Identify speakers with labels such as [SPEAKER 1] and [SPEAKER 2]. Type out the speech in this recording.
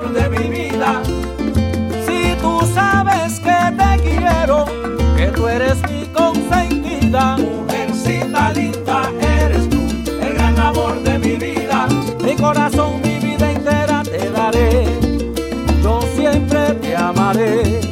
[SPEAKER 1] amor de mi vida.
[SPEAKER 2] Si tú sabes que te quiero, que tú eres mi consentida,
[SPEAKER 1] Mujercita linda, eres tú, el gran amor de mi vida.
[SPEAKER 2] mi corazón, mi vida entera te daré, yo siempre te amaré.